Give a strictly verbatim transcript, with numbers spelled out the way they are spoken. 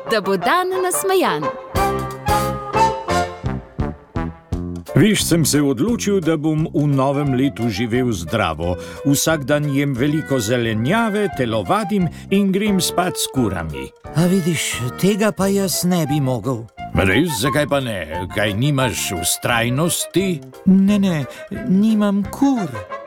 da bo dan nasmejan. Viš, sem se odločil, da bom v novem letu živel zdravo. Vsak dan jem veliko zelenjave, telovadim in grem spat s kurami. A vidiš, tega pa jaz ne bi mogel. Res, zakaj pa ne? Kaj nimaš vztrajnosti? Ne, ne, nimam kur.